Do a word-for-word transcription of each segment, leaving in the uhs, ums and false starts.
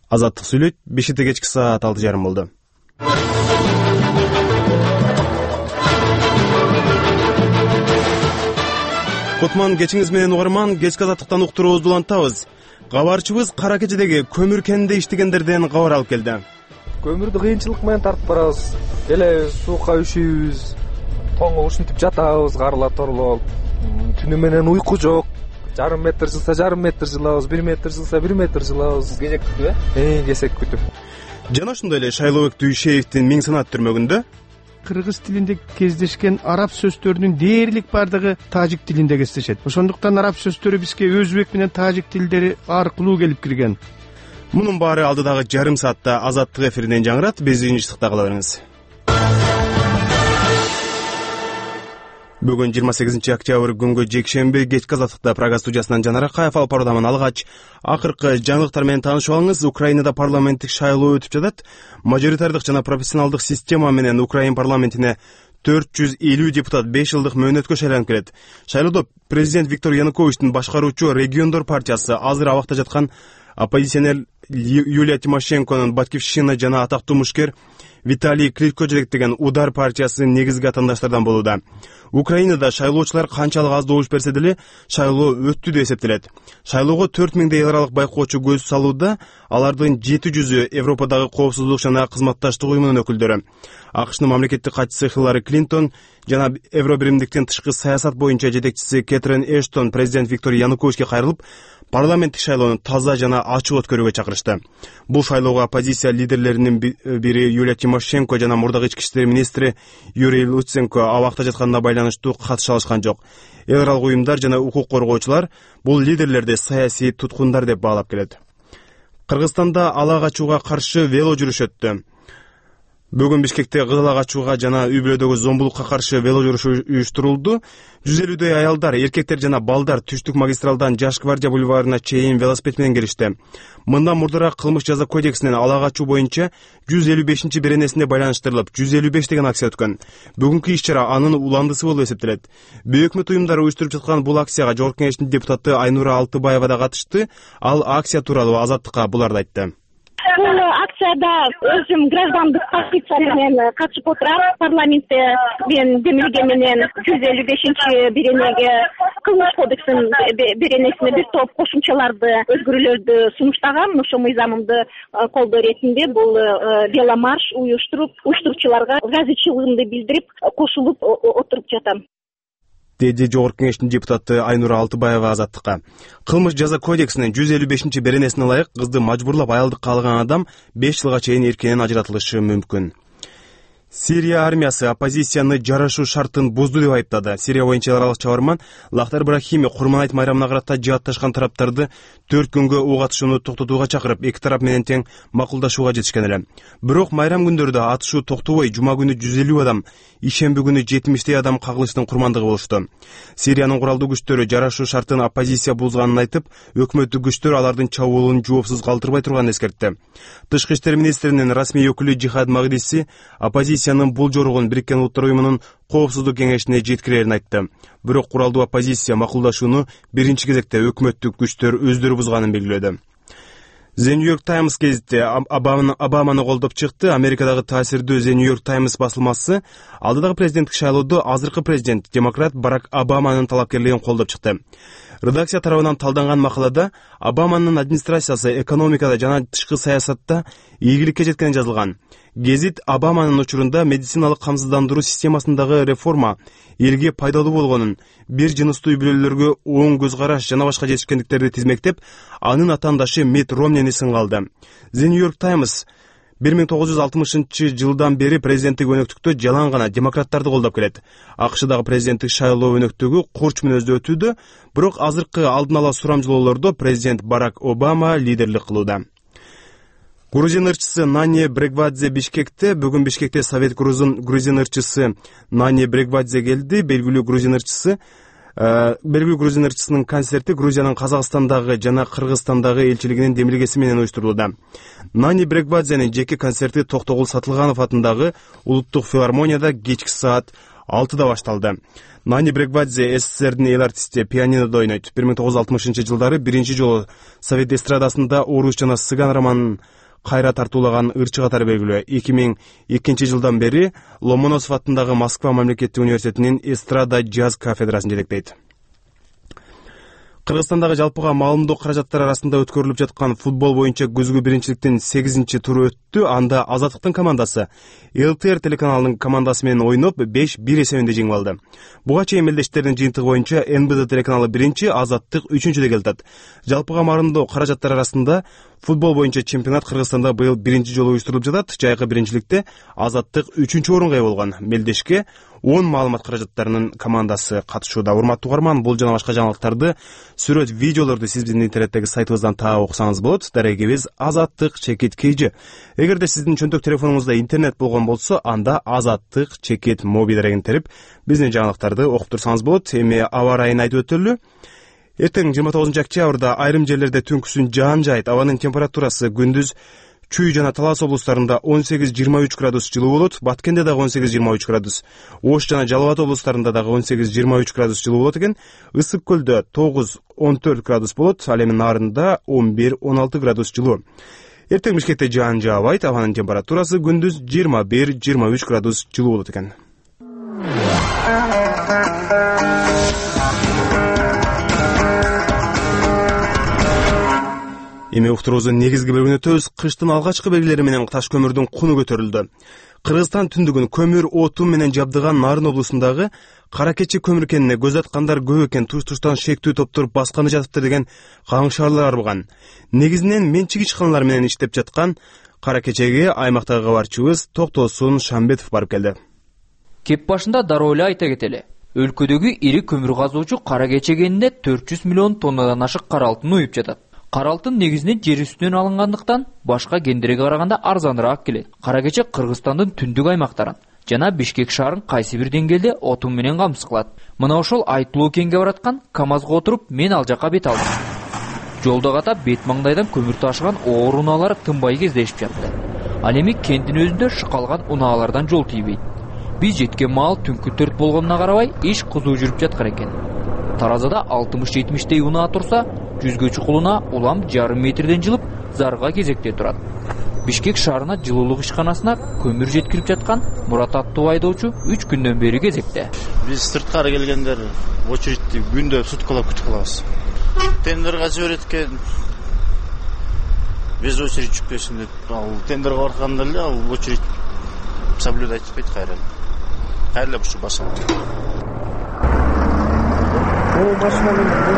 Азаттык сүйлөйт. Бешикте кечки саат алты жарым болду. Кутман кечиңиз менен угарман, кечки азаттыктан уктуруубузду улантабыз. Кабарчыбыз Кара Кечедеги көмүр кенинде иштегендерден кабар алып келди. Көмүрдү кыйынчылык менен тартып барабыз. Эле суукка үшүбүз, тоңго ушинтип жатабыз, карыла торлоп. Түнү менен уйку жок. Жарым метр жылса жарым метр жылабыз, бир метр жылса бир метр жылабыз. Кезек күтүп, э? Э, кезек күтүп. Жана ошондой эле Шайлообек Дүйшеевдин Миң санат түрмөгүндө кыргыз тилинде кездешкен араб сөздөрүнүн дээрлик бардыгы тажик тилинде кездешет. Ошондуктан араб сөздөрү бизге өзбек менен тажик тилдери аркылуу келип кирген. Мунун баары алдыдагы жарым саатта Азаттык эфиринен жаңырат. Биздин иштикта кала бериңиз. Бүгүн жыйырма сегизинчи октябрь күнгө жекшемби кечки азаттыкта программа студиясынан Жанар Акаев алып баруудан алгач акыркы жаңылыктар менен таанышып алыңыз. Украинада парламенттик шайлоо өтүп жатат. Мажоритардык жана профессионалдык система менен Украин парламентине төрт жүз элүү депутат беш жылдык мөөнөткө шайланып келет. Шайлоодо президент Виктор Януковичтин башкаруучу Региондор партиясы азыр абакта жаткан оппозиционер Юлия Тимошенконун Батькивщина жана атактуу мушкер Виталий Кличко жетектеген Удар партиясы негизги атаандаштардан болууда. Украинада шайлоочулар канчалык аз добуш берсе деле шайлоо өттү деп эсептелет. Шайлоого төрт миңдей эл аралык байкоочу көз салууда, алардын жети жүзү Европадагы коопсуздук жана кызматташтык уюмунун өкүлдөрү. АКШнын мамлекеттик катчысы Хиллари Клинтон жана Евробиримдиктин тышкы саясат боюнча жетекчиси Кэтрин Эштон президент Виктор Януковичке кайрылып, парламенттик шайлоону таза жана ачык өткөрүүгө чакырышты. Бул шайлоого оппозиция лидерлеринин бири Юлия Тимошенко жана мурдагы ички иштер министри Юрий Луценко абакта жатканына байланыштуу катыша алышкан жок. Эл аралык уюмдар жана укук коргоочулар бул лидерлерди саясий туткундар деп баалап келет. Кыргызстанда ала качууга каршы вело жүрүш өттү. Бүгүн Бишкекте кызыл качууга жана үй-бүлөдөгү зомбулукка каршы вело жүрүш уюштурулду. жүз элүүдөй аялдар, эркектер жана балдар түштүк магистралдан Жаш гвардия бульварына чейин велосипед менен келишти. Мындан мурдураак кылмыш жаза кодексинин ала качуу боюнча жүз элүү бешинчи беренесине байланыштырылып, жүз элүү беш деген акция өткөн. Бүгүнкү иш-чара анын уландысы болуп эсептелет. Бөйөкмөт уюмдары уюштуруп жаткан бул акцияга Жогорку Кеңештин депутаты Айнура Алтыбаева да катышты. Ал акция тууралуу Азаттыкка буларды айтты. Бул акцияда өзүм граждандык позиция менен катышып отурам. Парламентте мен демилге менен жүз элүү бешинчи беренеге кылмыш кодексинин беренесине бир топ кошумчаларды, өзгөрүүлөрдү сунуштагам. Ошо мыйзамымды колдоо иретинде бул веломарш уюштуруп, уюштуруучуларга ыраазычылыгымды билдирип, кошулуп отуруп жатам. Деди Жогорку Кеңештин депутаты Айнура Алтыбаева Азаттыкка. Кылмыш жаза кодексинин жүз элүү бешинчи беренесине ылайык кызды мажбурлап аялдыкка алган адам беш жылга чейин эркинен ажыратылышы мүмкүн. Сирия армиясы оппозицияны жарашуу шартын бузду деп айыптады. Сирия боюнча эл аралык чабарман Лахтар Брахими Курманайт майрамына карата жаатташкан тараптарды төрт күнгө ок атышууну токтотууга чакырып, эки тарап менен тең макулдашууга жетишкен эле. Бирок майрам күндөрдө атышуу токтобой жума күнү жүз элүү адам, ишемби күнү жетимиштей адам кагылыштын курмандыгы болушту. Сириянын куралдуу күчтөрү жарашуу шартын оппозиция бузганын айтып, өкмөттүк күчтөр алардын чабуулун жоопсуз калтырбай турганын эскертти. Тышкы иштер министринин расмий өкүлү Жихад Магдиси оппозициянын бул жоругун Бириккен Улуттар уюмунун коопсуздук кеңешине жеткирерин айтты. Бирок куралдуу оппозиция макулдашууну биринчи кезекте өкмөттүк күчтөр өздөрү бузганын белгилөөдө. The New York Times гезити Обаманы колдоп чыкты. Америкадагы таасирдүү The New York Times басылмасы алдыдагы президенттик шайлоодо азыркы президент демократ Барак Обаманын талапкерлигин колдоп чыкты. Редакция тарабынан талданган макалада Обаманын администрациясы экономикада жана тышкы саясатта ийгиликке жеткени жазылган. Гезит Обаманын учурунда медициналык камсыздандыруу системасындагы реформа элге пайдалуу болгонун, бир жыныстуу үй-бүлөлөргө оң көз караш жана башка жетишкендиктерди тизмектеп, анын атаандашы Митт Ромнени сынга алды. The New York Times бир миң тогуз жүз алтымышынчы жылдан бери президенттик өнөктүктө жалаң гана демократтарды колдоп келет. АКШдагы президенттик шайлоо өнөктүгү курч мүнөздө өтүүдө, бирок азыркы алдын ала сурамжылоолордо президент Барак Обама лидерлик кылууда. Грузин ырчысы Нани Брегвадзе Бишкекте, бүгүн Бишкекте Совет Грузин грузин ырчысы Нани Брегвадзе келди. Белгилүү грузин ырчысы белгилүү грузин ырчысынын концерти Грузиянын Казакстандагы жана Кыргызстандагы элчилигинин демилгеси менен уюштурулууда. Нани Брегвадзенин жеке концерти Токтогул Сатылганов атындагы Улуттук филармонияда кечки саат алтыда башталды. Нани Брекбадзе СССРдин эл артисти, пианинодо ойнойт. бир миң тогуз жүз алтымышынчы жылдары биринчи жолу Совет эстрадасында Орус жана Сыган романын кайра тартуулаган ырчы катары белгилүү. эки миң экинчи жылдан бери Ломоносов атындагы Москва мамлекеттик университетинин эстрада джаз кафедрасын жетектейт. Кыргызстандагы жалпыга маалымдоо каражаттары арасында өткөрүлүп жаткан футбол боюнча күзгү биринчиликтин сегизинчи туру өттү. Анда Азаттыктын командасы ЛТР телеканалынын командасы менен ойноп беш бир эсебинде жеңип алды. Буга чейин мелдештердин жыйынтыгы боюнча эн бэ дэ телеканалы биринчи, Азаттык үчүнчүдө келатат. Жалпыга маалымдоо каражаттары арасында футбол боюнча чемпионат Кыргызстанда быйыл биринчи жолу уюштурулуп жатат. Жайкы биринчиликте Азаттык үчүнчү орунга ээ болгон. Мелдешке он маалымат каражаттарынын командасы катышууда. Урматтуу угарман, бул жана башка жаңылыктарды, сүрөт, видеолорду сиз биздин интернеттеги сайтыбыздан таап окусаңыз болот. Дарегибиз Азаттык чекит kg. Эгерде сиздин чөнтөк телефонуңузда интернет болгон болсо, анда Азаттык чекит моби дарегин терип биздин жаңылыктарды окуп турсаңыз болот. Эми аба ырайын айтып өтөлү. Эртең жыйырма тогузунчу октябрда айрым жерлерде түнкүсүн жаан жайт. Абанын температурасы күндүз Чүй жана Талас облустарында он сегиз жыйырма үч градус жылуу болот. Баткенде дагы он сегиз жыйырма үч градус. Ош жана Жалал Абад облустарында дагы он сегиз жыйырма үч градус жылуу болот экен. Ысык көлдө тогуз он төрт градус болот. Ал эми Нарында он бир он алты градус жылуу. Эртең Бишкекте жаан жаабайт. Абанын температурасы күндүз жыйырма бир жыйырма үч градус жылуу болот экен. Эми уктуруубуздун негизги бөлүгүнө өтөбүз. Кыштын алгачкы белгилери менен таш көмүрдүн куну көтөрүлдү. Кыргызстан түндүгүн көмүр оту менен жабдыган Нарын облусундагы Каракечи көмүр кенине көз аткандар көп экен. Туш-туштан шектүү топтор басканы жатыптыр деген каңшаарлар арбыган. Негизинен менчик ишканалар менен иштеп жаткан Каракечеге аймактагы кабарчыбыз Токтосун Шамбетов барып келди. Кеп башында дароо эле айта кетели. Өлкөдөгү ири көмүр казуучу Каракече кенинде төрт жүз миллион тоннадан ашык кара алтын уюп жатат. Кара алтын негизинен жер үстүнөн алынгандыктан башка кендерге караганда арзаныраак келет. Каракече Кыргызстандын түндүк аймактарын жана Бишкек шаарын кайсы бир деңгээлде отун менен камсыз кылат. Мына ошол айтылуу кенге бараткан КамАЗга отуруп мен ал жака бет алдым. Жолдо катап бет маңдайдан көмүр ташыган оор унаалар тынбай кездешип жатты. Ал эми кенттин өзүндө шыкалган унаалардан жол тийбейт. Биз жеткен маал түнкү төрт болгонуна карабай иш кызуу жүрүп жаткан экен. Таразада алтымыш жетимиштей унаа турса, жүзгө чукулуна улам жарым метрден жылып, зарга кезекте турат. Бишкек шаарына жылуулук ишканасына көмүр жеткирип жаткан Мурат аттуу айдоочу үч күндөн бери кезекте. Биз сырткары келгендер очередти күндө суткалап күтүп калабыз. Тендерге жиберет экен. Без очередь чүкпөсүн деп, ал тендерге барганда эле ал очередь соблюдать этпейт кайра. Кайра бушу башалат. Бул машина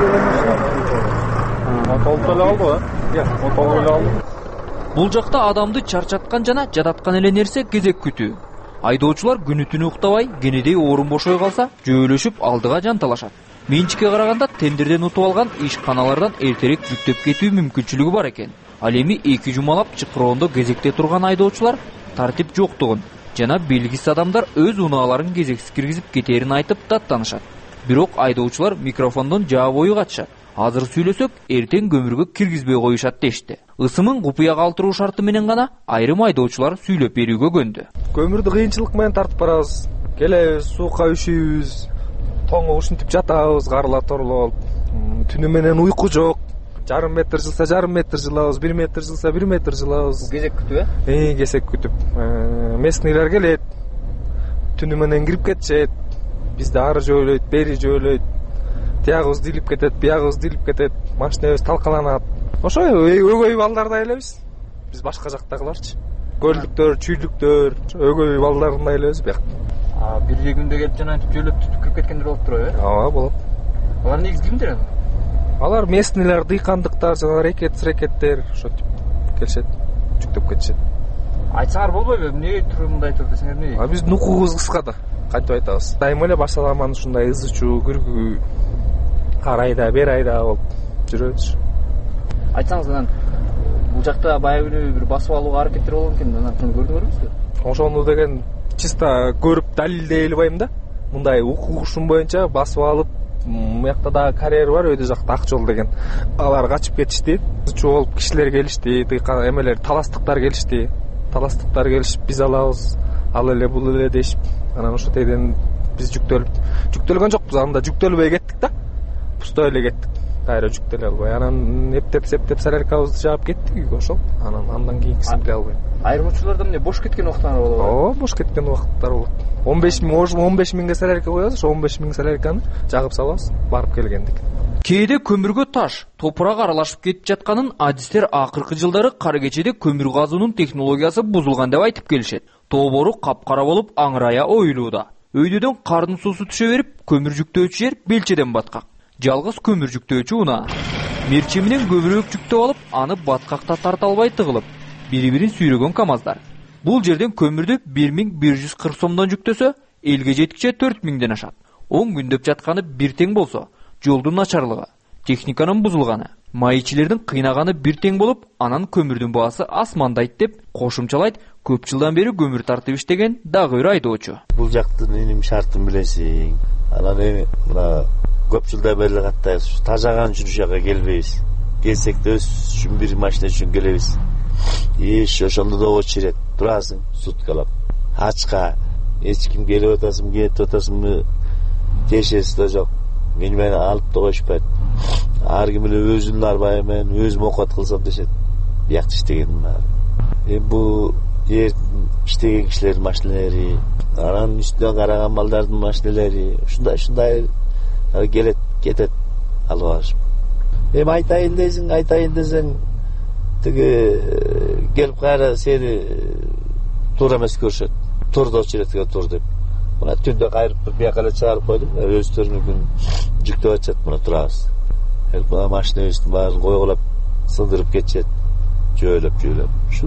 Бул жакта адамды чарчаткан жана жадаткан эле нерсе кезек күтүү. Айдоочулар күнү түнү уктабай, кенедей орун бошой калса, жөөлөшүп алдыга жанталашат. Менчикке караганда тендерден утуп алган ишканалардан эртерээк жүктөп кетүү мүмкүнчүлүгү бар экен. Ал эми эки жумалап чыкыроондо кезекте турган айдоочулар тартип жоктугун жана белгисиз адамдар өз унааларын кезексиз киргизип кетерин айтып даттанышат. Бирок айдоочулар микрофондон жаа бою катышат. Азыр сүйлөсөк, эртең көмүргө киргизбей коюшат дешти. Ысымын купуя калтыруу шарты менен гана айрым айдоочулар сүйлөп берүүгө көндү. Көмүрдү кыйынчылык менен тартып барабыз. Келебиз, суукка үшүйбүз, тоңго ушинтип жатабыз, карыла торлоп. Түнү менен уйку жок. Жарым метр жылса жарым метр жылабыз, бир метр жылса бир метр жылабыз. Кезек күтүп, э? Э, кезек күтүп. Местнийлер келет. Түнү менен кирип кетишет. Бизде ары жөөлөйт, бери жөөлөйт. Тиягыбыз дилип кетет, биягыбыз дилип кетет. Машинабыз талкаланат. Ошо өгөй балдардай элебиз. Биз башка жактагыларчы. Көлдүктөр, чүйлүктөр, өгөй балдарындай элебиз бияк. А бир күндө келип жана жөөлөп түтүп кирип кеткендер болуп турбайбы, э? Ооба, болот. Алар негизи кимдер? Алар местнийлер, дыйкандыктар, жана рекет-рекеттер, ошо келишет, жүктөп кетишет. Айтсаңар болбойбу? Эмне туруп мындай айтып десеңер эмне? А биздин укугубуз кыска да. Кантип айтабыз? Дайыма эле башаламан ушундай ызычуу, күргүү, арайда, бер айда болуп жүрөбүз. Айтсаңыз, анан бул жакта баягы бир басып алууга аракеттер болгон экен, анан ошону көрдүңөрбү? Ошону деген чисто көрүп далилдей албайм да. Мындай укугушум боюнча басып алып, муякта да карьер бар, өйдө жакта Ак жол деген. Алар качып кетишти. Ызычуу болуп кишилер келишти, дыйкан эмелер, таластыктар келишти. Таластыктар келишип, биз алабыз, ал эле бул эле дешип, анан ошо тегден биз жүктөлүп жүктөлгөн жокпуз, анда жүктөлбөй кеттик да. Пустой эле кеттик. Кайра жүктөлө албай. Анан эптеп септеп соляркабызды жаап кеттик үйгө ошол. Анан андан кийинкисин биле албайм. Айрым учурларда эмне бош кеткен убактар болот? Ооба, бош кеткен убакыттар болот. он беш миң, он беш миңге солярка коебуз, ошо он беш миң солярканы жагып салабыз, барып келгендик. Кээде көмүргө таш, топурак аралашып кетип жатканын адистер акыркы жылдары кара кечеде көмүр казуунун технологиясы бузулган деп айтып келишет. Тобору капкара болуп аңырая оюлууда. Өйдөдөн кардын суусу түшө берип, көмүр жүктөөчү жер белчеден баткак. Жалгыз көмүр жүктөөчү унаа. Мерчи менен көбүрөөк жүктөп алып, аны баткакта тарта албай тыгылып, бири-бирин сүйрөгөн камаздар. Бул жерден көмүрдү бир миң бир жүз кырк сомдон жүктөсө, элге жеткиче төрт миңден ашат. он күндөп жатканы бир тең болсо, жолдун начарлыгы, техниканын бузулганы, майчилердин кыйнаганы бир тең болуп, анан көмүрдүн баасы асмандайт деп кошумчалайт көп жылдан бери көмүр тартып иштеген дагы бир айдоочу. Бул жактын иним шартын билесиң. Анан эми мына көп жылдан бери каттай тажаган үчүн ушага келбейбиз. Келсек да өз үчүн бир машина үчүн келебиз. Иш ошондо да очерет турасың суткалап. Ачка эч ким келип атасың, кетип атасыңбы тиешеси да жок. Мени мени алып да коюшпайт. Ар ким эле өзүнүн арбайы менен өзүм окат кылсам дешет. Биякта иштегенмин. Эми бул жер иштеген кишилердин машиналери, анан үстүнөн караган балдардын машиналери, ушундай ушундай келет, кетет алып алышып. Эми айтайын дейсиң, айтайын десең, тиги келип кайра сени туура эмес көрүшөт. Турда очеретке тур деп. Мына түндө кайрып бир бияка эле чыгарып койдум. Өздөрүнүн жүктөп атышат, мына турабыз. Мына машинабыздын баарын койгулап сындырып кетишет. Жөөлөп жөөлөп. Ушу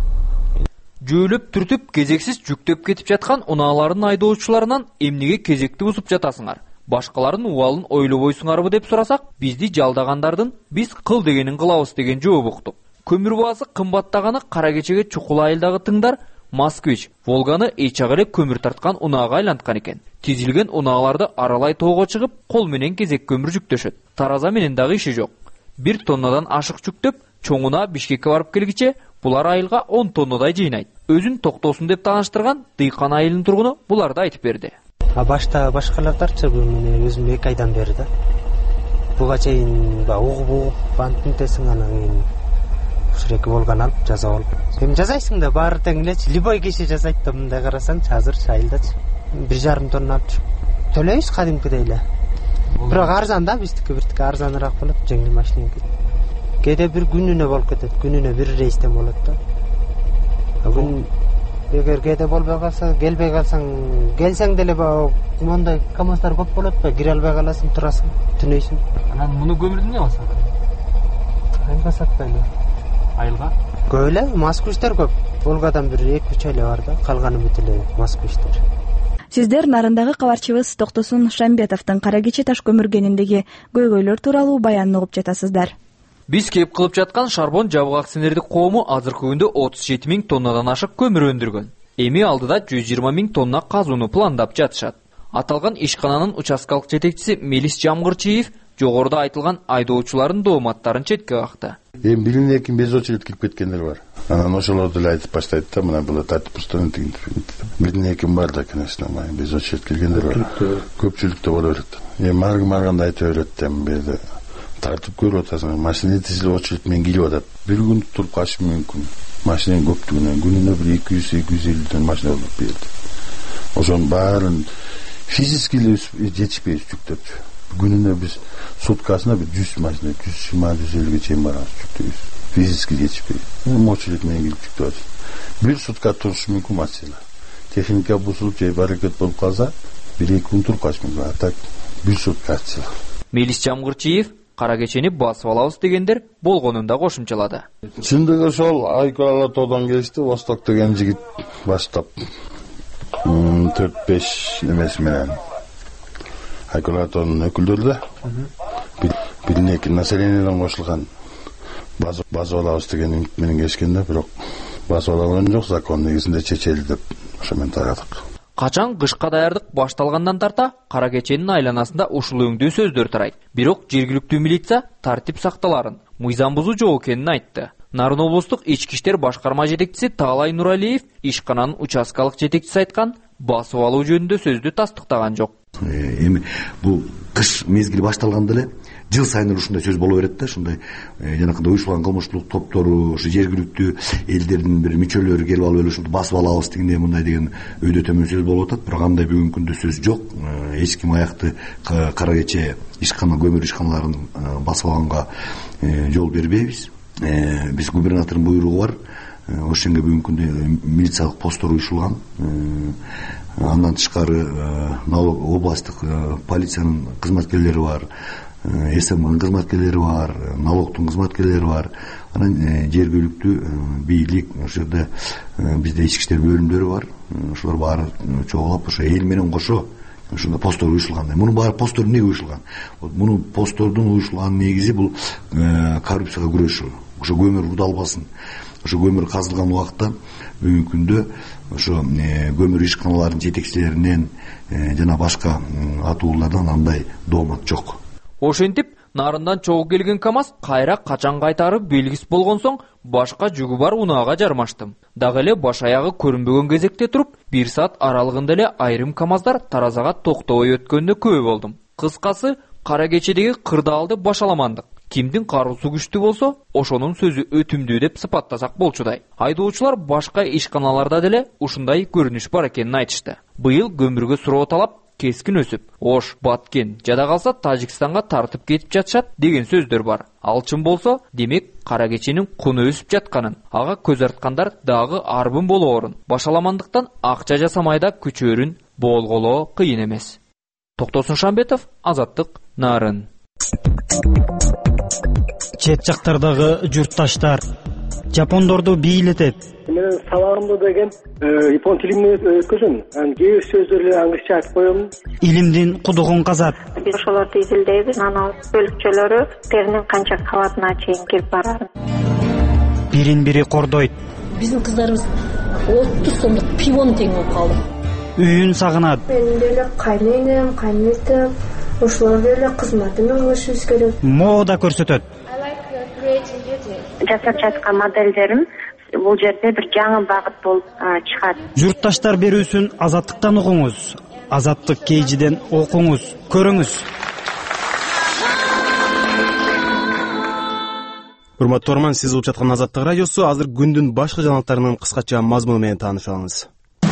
жөөлөп түртүп кезексиз жүктөп кетип жаткан унаалардын айдоочуларынан эмнеге кезекти бузуп жатасыңар? Башкалардын убалын ойлобойсуңарбы деп сурасак, бизди жалдагандардын биз кыл дегенин кылабыз деген жооп уктук. Көмүр баасы кымбаттаганы кара кечеге чукул айылдагы тыңдар Москвич, Волганы эйчак эле көмүр тарткан унаага айланткан экен. Тизилген унааларды аралай тоого чыгып, кол менен кезек көмүр жүктөшөт. Тараза менен дагы иши жок. Бир тоннадан ашык жүктөп, чоңуна Бишкекке барып келгиче, булар айылга он тоннадай жыйнайт. Өзүн токтосун деп тааныштырган Дыйкан айылынын тургуну буларды айтып берди. А башта башкалар тартчы, мен өзүм эки айдан бери да. Буга чейин ба угуп угуп антинтесиң, анан кийин Шреки болгон алып жазап алып. Эми жазайсың да баары тең элечи, любой киши жазайт да, мындай карасаңчы азыр айылдачы бир жарым тонна алып чыгып төлөйбүз кадимкидей эле. Бирок арзан да, биздики биртике арзаныраак болот, жеңил машиненики. Кээде бир күнүнө болуп кетет, күнүнө бир рейстен болот да. Күн эгер кээде болбой калса, келбей калсаң, келсең деле мондай камаздар көп болот ба, кире албай каласың, турасың, түнөйсүң. Анан муну көмүрдү эмне басат? Айылга сатпайлы. Айылга? Көп эле москвичтер көп. Волгадан бир эки үч эле бар да, калганы бүт эле москвичтер. Сиздер нарындагы кабарчыбыз Токтосун Шамбетовдун кара кече таш көмүргениндеги көйгөйлөр тууралуу баянын угуп жатасыздар. Биз кеп кылып жаткан Шарбон жабык акционердик коому азыркы күндө отуз жети миң тоннадан ашык көмүр өндүргөн. Эми алдыда жүз жыйырма миң тонна казууну пландап жатышат. Аталган ишкананын участкалык жетекчиси Мелис Жамгырчиев жогоруда айтылган айдоочулардын дооматтарын четке какты. Эми билине ким без очередь кирип кеткендер бар. Анан ошолорду эле айтып баштайт да, мына бул тартип пустон деген. Билине ким бар да, конечно, без очередь келгендер бар. Көпчүлүктө боло берет. Эми маргы марганда айтып берет, эми бerde тартып көрүп атасың, машина тизилип очередь менен келип атат. Бир күн туруп калышы мүмкүн. Машинанын көптүгүнөн күнүнө бир эки жүз эки жүз элүү машина болуп берди. Ошонун баарын физически жетишпейбиз жүктөп. Күнүнө биз суткасына бир жүз машина, жүз жыйырма жүз элүүгө чейин барабыз жүктөйбүз. Физически жетишпейт. Очередь менен келип жүктөп атат. Бир сутка турушу мүмкүн машина. Техника бузулуп же баракет болуп калса, бир эки күн туруп калышы мүмкүн. А так бир сутка атчыла. Мелис Жамгырчиев кара кечени басып алабыз дегендер болгонун да кошумчалады. Чындыгы ошол Айкала тоодон келишти, Восток деген жигит баштап төрт беш немеси менен Айкала тоонун өкүлдөрү да бирине эки населениеден кошулган басып алабыз деген үмүт менен келишкен да, бирок басып алган жок, закон негизинде чечели деп ошо менен тарадык. Качан кышка даярдык башталгандан тарта кара кеченин айланасында ушул өңдүү сөздөр тарайт. Бирок жергиликтүү милиция тартип сакталарын, мыйзам бузуу жок экенин айтты. Нарын облустук ички иштер башкарма жетекчиси Таалай Нуралиев ишкананын участкалык жетекчиси айткан басып алуу жөнүндө сөздү тастыктаган жок. Эми бул кыш мезгили башталганда эле жыл сайын ушундай сөз боло берет да, ушундай жанакындай уюшулган кылмыштуулук топтору, ушу жергиликтүү элдердин бир мүчөлөрү келип алып эле ушинтип басып алабыз дегендей мындай деген өйдө төмөн сөз болуп атат. Бирок андай бүгүнкү күндө сөз жок. Эч ким аякты кара кече ишкана көмүр ишканаларын басып алганга жол бербейбиз. Биз губернатордун буйругу бар. Ошенге бүгүнкү күндө милициялык посттор уюшулган. Андан тышкары налог областтык полициянын кызматкерлери бар, СМнын кызматкерлери бар, налогтун кызматкерлери бар. Анан жергиликтүү бийлик, ошол жерде бизде ички иштер бөлүмдөрү бар. Ошолор баары чогулуп, ошо эл менен кошо ошондо посттор уюшулган. Мунун баары посттор эмнеге уюшулган? Муну посттордун уюшулган негизи бул коррупцияга күрөшүү. Ошо көмүр рудалбасын. Ошо көмүр казылган убакта бүгүнкү күндө ошо көмүр ишканаларынын жетекчилеринен жана башка атуулардан андай доомат жок. Ошентип Нарындан чогуу келген КАМАЗ кайра качан кайтарып белгисиз болгон соң башка жүгү бар унаага жармаштым. Дагы эле баш аягы көрүнбөгөн кезекте туруп, бир саат аралыгында эле айрым КАМАЗдар таразага токтобой өткөндө күбө болдум. Кыскасы, кара кечедеги кырдаалды башаламандык. Кимдин кароосу күчтүү болсо, ошонун сөзү өтүмдүү деп сыпаттасак болчудай. Айдоочулар башка ишканаларда деле ушундай көрүнүш бар экенин айтышты. Быйыл көмүргө суроо талап кескин өсүп, Ош, Баткен жада калса Тажикстанга тартып кетип жатышат деген сөздөр бар. Ал чын болсо, демек кара кеченин куну өсүп жатканын, ага көз арткандар дагы арбын болоорун, башаламандыктан акча жасамайда күчөөрүн болголоо кыйын эмес. Токтосун Шамбетов, Азаттык, Нарын. Чет жактардагы журтташтар жапондорду бийлетет. Мен сабагымда деген япон тилинен өткөзөм. Анан кээ бир сөздөрдү англисче айтып коем. Илимдин кудугун казат. Биз ошолорду изилдейбиз. Анан бөлүкчөлөрү теринин канча кабатына чейин кирип барат. Бирин-бири кордойт. Биздин кыздарыбыз отуз сомдук пивон тең болуп калды. Үйүн сагынат. Мен деле кайненем, кайнетем, ошолор деле кызматына кылышыбыз керек. Мода көрсөтөт. Жасап жаткан моделдерим бул жерде бир жаңы багыт болуп чыгат. Журтташтар берүүсүн Азаттыктан угуңуз. Азаттык кейжиден окуңуз, көрүңүз. Урматтуу Орман, сиз угуп жаткан Азаттык радиосу. Азыр күндүн башка жаңылыктарынын кыскача мазмуну менен таанышып алыңыз.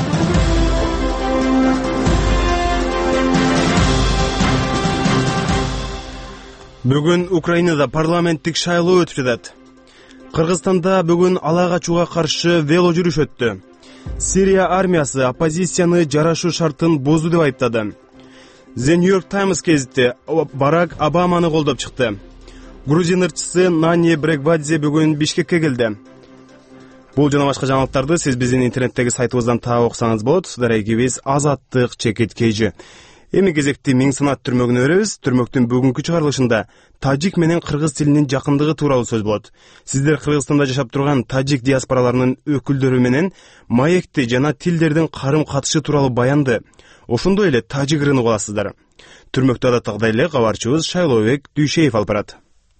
Бүгүн Украинада парламенттик шайлоо өтүп жатат. Кыргызстанда бүгүн ала качууга каршы вело жүрүш өттү. Сирия армиясы оппозицияны жарашуу шартын бузду деп айыптады. The New York Times гезити Барак Обаманы колдоп чыкты. Грузин ырчысы Нани Бреквадзе бүгүн Бишкекке келди. Бул жана башка жаңылыктарды сиз биздин интернеттеги сайтыбыздан таап окусаңыз болот. Дарегибиз Азаттык чекит кейжи. Эми кезекти Миң санат түрмөгүнө беребиз. Түрмөктүн бүгүнкү чыгарылышында тажик менен кыргыз тилинин жакындыгы тууралуу сөз болот. Сиздер Кыргызстанда жашап турган тажик диаспораларынын өкүлдөрү менен маекти жана тилдердин карым катышы тууралуу баянды, ошондой эле тажик ырын угуп аласыздар. Түрмөктө адаттагыдай эле кабарчыбыз Шайлообек Дүйшеев алып барат.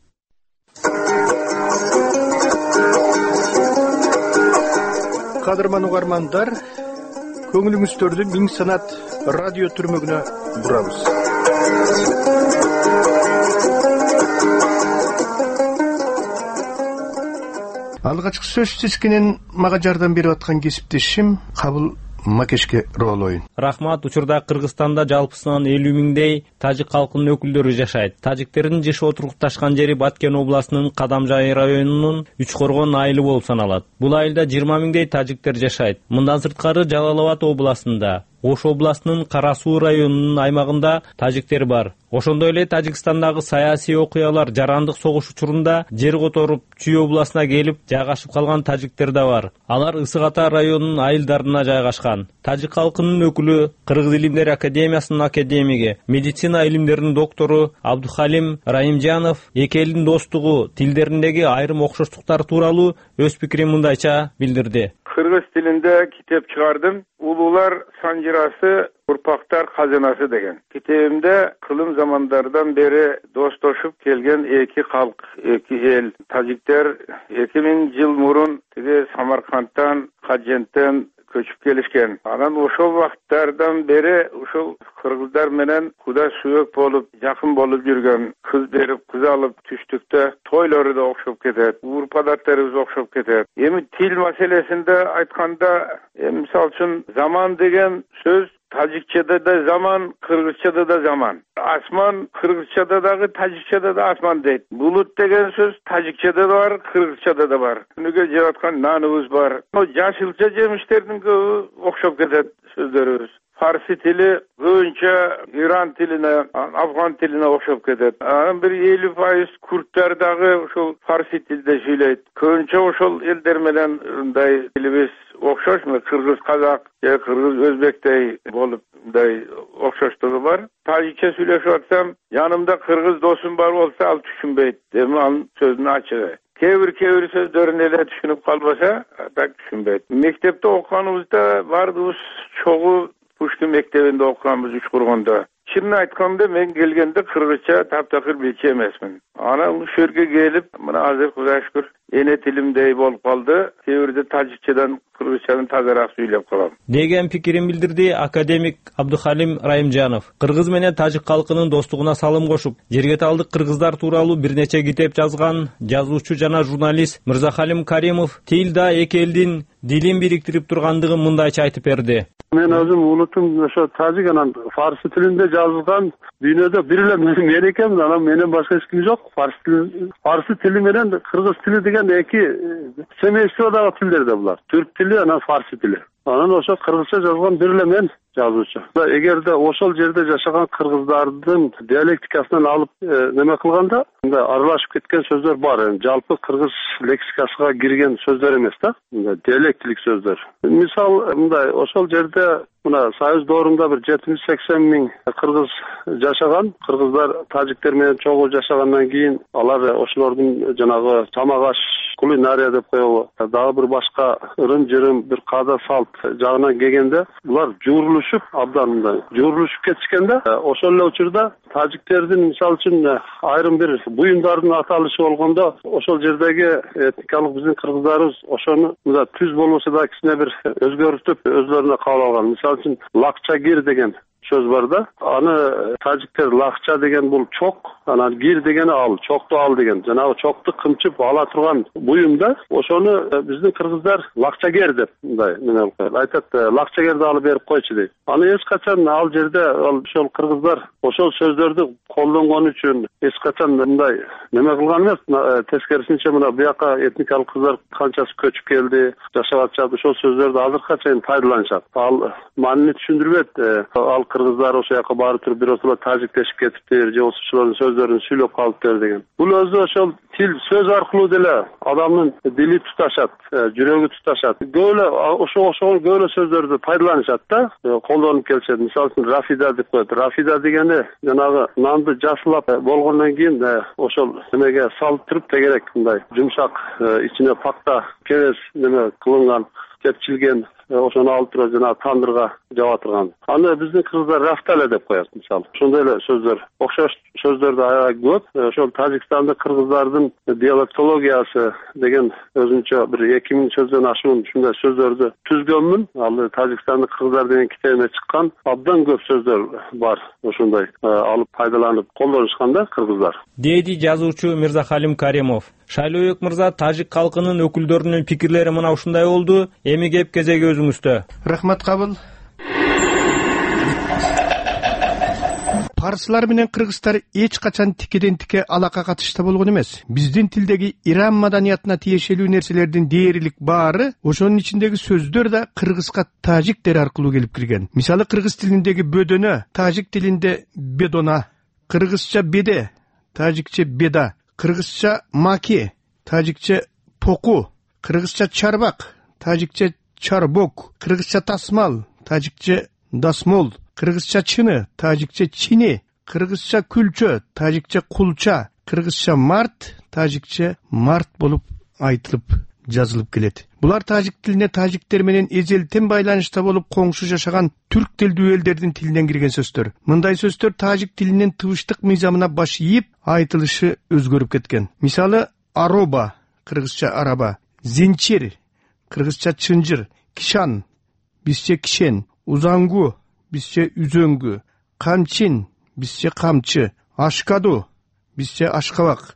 Кадырман угармандар, көңүлүңүздөрдү Миң санат радио түрмөгүнө бурабыз. Алгачкы сөз чечкенин мага жардам берип аткан кесиптешим Кабыл Макешке роолойн. Рахмат. Учурда Кыргызстанда жалпысынан элүү миңдей тажик калкынын өкүлдөрү жашайт. Тажиктердин жашоо тургукташкан жери Баткен областынын Кадамжай районунун Үч Коргон айылы болуп саналат. Бул айылда жыйырма миңдей тажиктер жашайт. Мындан сырткары Жалал Абад областында, Ош областынын Кара Суу районунун аймагында тажиктер бар. Ошондой эле Тажикстандагы саясий окуялар, жарандык согуш учурунда жер которуп Чүй областына келип жайгашып калган тажиктер да бар. Алар Ысык Ата районунун айылдарына жайгашкан. Тажик калкынын өкүлү, Кыргыз илимдер академиясынын академиги, медицина илимдеринин доктору Абдухалим Раимжанов эки элдин достугу, тилдериндеги айрым окшоштуктар тууралуу өз пикирин мындайча билдирди. Kırgız tilinde kitap çıkardım. Ulular sancırası, urpaktar kazanası degen. Kitabımda kılım zamanlardan beri dostlaşıp gelgen iki halk, iki el, Tacikler iki bin yıl murun Samarkand'dan, Hacent'ten köçüp gelişken. Anan oşol vaktlardan beri oşol Kırgızlar menen kuda suyuk bolup, yakın bolup yürgen, kız berip, kız alıp düştükte toyları da okşop keter, urpadatlarımız okşop keter. Emi til meselesinde aytkanda, misal üçün zaman degen söz Tacikçede de zaman, Kırgızçada da zaman. Asman, Kırgızçada da, Tacikçada da asman deydi. Bulut degen söz Tacikçada da var, Kırgızçada da var. Nüge jaratkan nanımız var. O yaşılca jemişlerinin okşop keter sözlerimiz. Farsi tili gönçe İran tiline, Afgan tiline okşop ketet. Bir elli faiz Kurtlardagı uşul Farsi tilde söyleydi. Gönçe uşul eldermeden day tilimiz okşoş mu? Kırgız, Kazak, ya Kırgız, Özbek'tey bolup day okşoşluğu var. Tacikçe söyleşip atsam, yanımda Kırgız dostum var olsa al düşünbeydi. Demi an sözünü açığı. Kevir kevir sözlerini ele düşünüp kalmasa pek düşünbeydi. Mektepte okuyanımızda vardı çoğu Pushkin mektebinde okuganmiz üç kurganda. Çinni aytkanda men gelgende Kırgızça taptakır bilçi emasmın. Ana şu yerge gelip, mana azır Xudoga şükür, ene tilimdey bolup kaldı. Kebirde Tacikçadan Kırgızçadan tazarak söylep kalam. Деген пикирин билдирди академик Абдухалим Райымжанов. Кыргыз менен тажик калкынын достугуна салым кошуп, жергеталдык кыргыздар тууралуу бир нече китеп жазган жазуучу жана журналист Мырзахалим Каримов тил да эки элдин дилин бириктирип тургандыгын мындайча айтып берди. Men özüm ulutum ошо тажик анан фарсы тилинде жазылган дүйнөдө бир эле мен экенмин, анан менен башка эч ким жок. Фарсы тили, фарсы тили менен кыргыз тили деген эки семействодагы тилдер да булар. Түрк тили анан фарсы тили. Анан ошо кыргызча жазган бир эле мен жазуучу. Эгерде ошол жерде жашаган кыргыздардын диалектикасынан алып неме кылганда, аралашып кеткен сөздөр бар. Жалпы кыргыз лексикасына кирген сөздөр эмес да, диалектилик сөздөр. Мисал, мындай ошол жерде мына Союз доорунда бир жетимиш сексен миң кыргыз жашаган, кыргыздар тажиктер менен чогуу жашагандан кийин алар ошолордун жанагы тамагаш кулинария деп коелу, дагы бир башка ырым-жырым, бир каада салт жагынан келгенде, булар жуурулушуп, абдан мындай жуурулушуп кетишкенде, ошол эле учурда тажиктердин мисалы үчүн айрым бир буюмдардын аталышы болгондо, ошол жердеги этникалык биздин кыргыздарыбыз ошону мында түз болбосо да кичине бир өзгөртүп, өзлөрүнө кабыл алган. Мисалы үчүн лакчагир деген söz var da, anı tacikler lakça degen bul çok, anı gir degeni al, çoktu al degen. Cenabı çoktu kımçıp ala turgan buyumda, oşonu bizden kırgızlar lakça ger dep, aytat lakça ger de alıp berip koyçu deyip. Anı es kaçan al jerde, şol kırgızlar, oşol sözlerdi kollangan üçün es kaçan mınday neme kılgan emas, teskerisinçe mına bu yaka etnikalik kızlar kançası köçüp geldi, yaşap atacak, şol sözlerdi hazır kaçayın faydalanacak. Al manini düşündürüp al kırgızlar o şaka barı tur bir otula tacikleşip ketiptir, je oşolorдун sözlerini söylep kalıptır degen. Bul özü oşol til söz arkılуу dele adamın dili tutaşat, jürögü tutaşat. Böyle oşo oşol böyle sözlerdi faydalanışat da kollanıp kelişet. Misal üçün rafida dep koyat. Rafida degeni janagı nandı jasılap bolgondan keyin oşol nemege saltırıp da gerek bunday. Jumşak içine pakta keres neme kılıngan, tepçilgen ошону алып туруп жана тандырга жаба турган. Аны биздин кыргыздар рафтале деп коет мисалы. Ошондой эле сөздөр, окшош сөздөрдү аябай көп. Ошол Тажикстанда кыргыздардын диалектологиясы деген өзүнчө бир эки миң сөздөн ашуун ушундай сөздөрдү түзгөнмүн. Ал Тажикстандын кыргыздар деген китебиме чыккан абдан көп сөздөр бар. Ошондой алып пайдаланып колдонушканда кыргыздар. Деди жазуучу Мырзахалим Каримов. Шайлообек мырза, тажик калкынын өкүлдөрүнүн пикирлери мына ушундай болду. Эми кеп кезеги өзүңүздө. Рахмат кабыл. Парсылар менен кыргыздар эч качан тикеден тике алака катышта болгон эмес. Биздин тилдеги Иран маданиятына тиешелүү нерселердин дээрлик баары, ошонун ичиндеги сөздөр да кыргызга тажик дери аркылуу келип кирген. Мисалы кыргыз тилиндеги бөдөнө, тажик тилинде бедона, кыргызча беде, тажикче беда, кыргызча маки, тажикче поку, кыргызча чарбак, тажикче чарбок, кыргызча тасмал, тажикче дасмол, кыргызча чыны, тажикче чини, кыргызча күлчө, тажикче кулча, кыргызча март, тажикче март болуп айтылып жазылып келет. Булар тажик тилине тажиктер менен эзелтен байланышта болуп коңшу жашаган түрк тилдүү элдердин тилинен кирген сөздөр. Мындай сөздөр тажик тилинин тыбыштык мыйзамына баш ийип, айтылышы өзгөрүп кеткен. Мисалы, ароба, кыргызча араба, зинчир, кыргызча чынжыр, кишан, бизче кишен, узангу, бизче үзөңгү, камчин, бизче камчы, ашкаду, бизче ашкабак,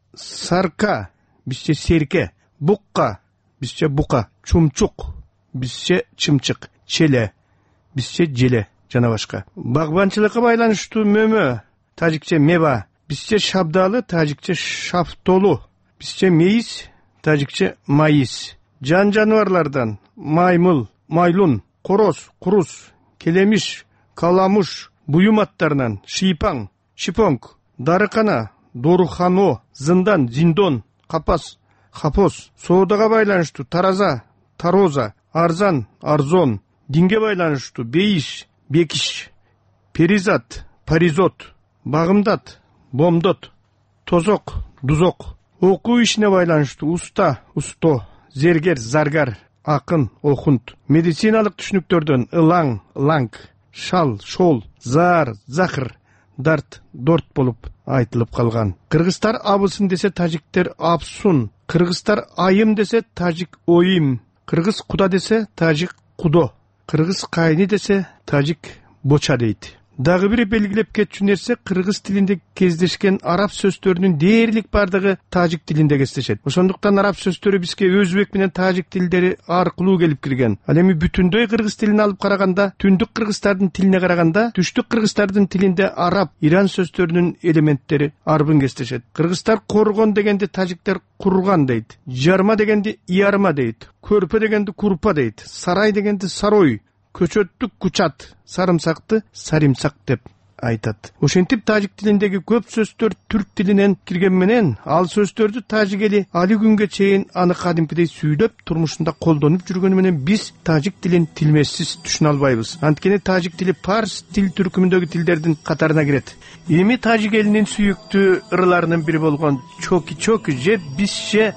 сарка, бизче серке, букка, бизче бука, чумчук, бизче чымчык, челе, бизче желе жана башка. Багбанчылыкка байланыштуу мөмө, тажикче мева, бизче шабдалы, тажикче шафтолу, бизче мейиз, тажикче майис. Жан жаныбарлардан маймыл, майлун, короз, курус, келемиш, каламуш, буюм аттарынан шыйпаң, шипонг, дарыкана, дорухано, зындан, зиндон, капас, хапос. Соодага байланыштуу тараза, тароза, арзан, арзон. Динге байланыштуу бейиш, бекиш, перизат, паризот, багымдат, бомдот, тозок, дузок. Окуу ишине байланыштуу уста, усто, зергер, заргар, акын, окунт. Медициналык түшүнүктөрдөн ылаң, ылаңк, шал, шол, заар, захыр, дарт, дорт болуп айтылып калган. Кыргыздар абысын десе тажиктер апсун, кыргыздар айым десе тажик оим, кыргыз куда десе тажик кудо, кыргыз кайны десе тажик боча дейт. Дагы бир белгилеп кетчү нерсе, кыргыз тилинде кездешкен араб сөздөрүнүн дээрлик бардыгы тажик тилинде кездешет. Ошондуктан араб сөздөрү бизге өзбек менен тажик тилдери аркылуу келип кирген. Ал эми бүтүндөй кыргыз тилин алып караганда, түндүк кыргыздардын тилине караганда, түштүк кыргыздардын тилинде араб, иран сөздөрүнүн элементтери арбын кездешет. Кыргыздар коргон дегенде тажиктер курган дейт. Жарма дегенде иярма дейт. Көрпө дегенде курпа дейт. Сарай дегенде сарой. Көчөттүк кучат, сарымсакты саримсак деп айтат. Ошентип тажик тилиндеги көп сөздөр түрк тилинен кирген менен, ал сөздөрдү тажик эли али күнгө чейин аны кадимкидей сүйлөп, турмушунда колдонуп жүргөнү менен биз тажик тилин тилмессиз түшүнө албайбыз. Анткени тажик тили парс тил түркүмүндөгү тилдердин катарына кирет. Эми тажик элинин сүйүктүү ырыларынын бири болгон чоки-чоки же бизче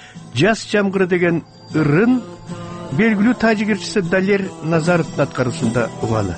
жаз жамгыры деген ырын белгилүү тажик ырчысы Далер Назаровдун аткаруусунда угалы.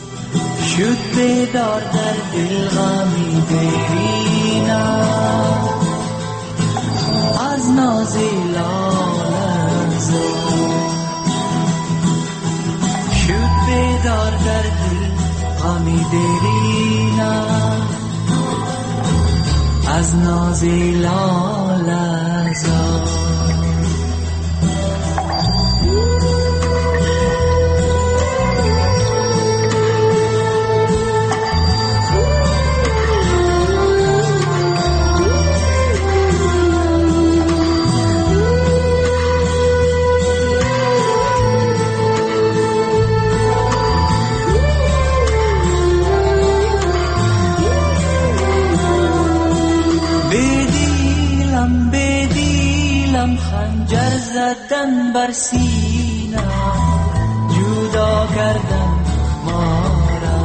زدن بر سینه جدا کردن ما را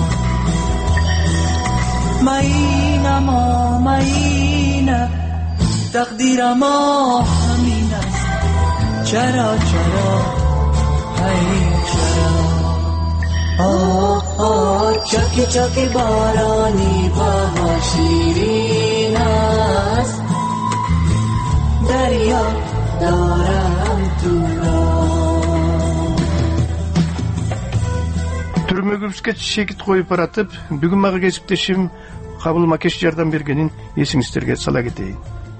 مینه ما مینه تقدیر ما همین است چرا چرا ای چرا آه آه چکی چکی بارانی بهار شیرین است دریا دارم تو را Түрмөгүбүзгө шекит коюп баратып, бүгүн мага кесиптешим Кабыл Макеш жардам бергенин эсиңиздерге сала кетейин.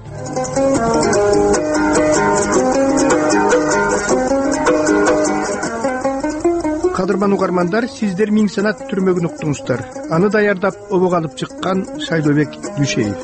Кадырман угармандар, сиздер Миң Санат түрмөгүн уктуңуздар. Аны даярдап обого алып чыккан Шайлообек Дүйшеев.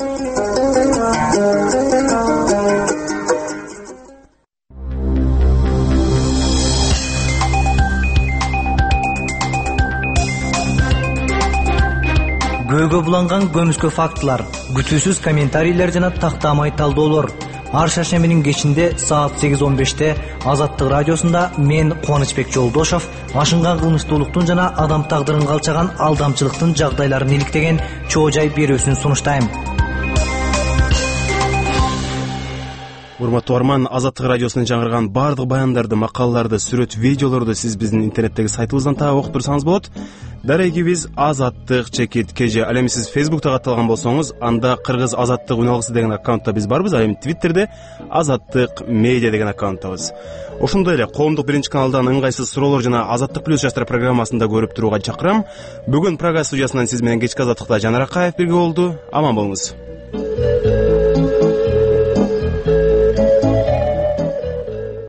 Көйгө буланган көмүскө фактылар, күтүүсүз комментарийлер жана тактамай талдоолор. Ар шаршембинин кечинде саат сегиз он беште Азаттык радиосунда мен Кубанычбек Жолдошов ашынган кылмыштуулуктун жана адам тагдырын калчаган алдамчылыктын жагдайларын иликтеген чоо жай берүүсүн сунуштайм. Урматтуу Арман, Азаттык радиосунун жаңырган баардык баяндарды, макалаларды, сүрөт, видеолорду сиз биздин интернеттеги сайтыбыздан таап окуп турсаңыз болот. Дарегибиз Азаттык чекит кж. Ал эми сиз Фейсбукта катталган болсоңуз, анда Кыргыз Азаттык үн алгысы деген аккаунтта биз барбыз. Ал эми Твиттерде Азаттык медиа деген аккаунттабыз. Ошондой эле коомдук биринчи каналдан ыңгайсыз суроолор жана Азаттык плюс жаштар программасында көрүп турууга чакырам. Бүгүн Прага студиясынан сиз менен кечки Азаттыкта Жанар Акаев бирге болду. Аман болуңуз.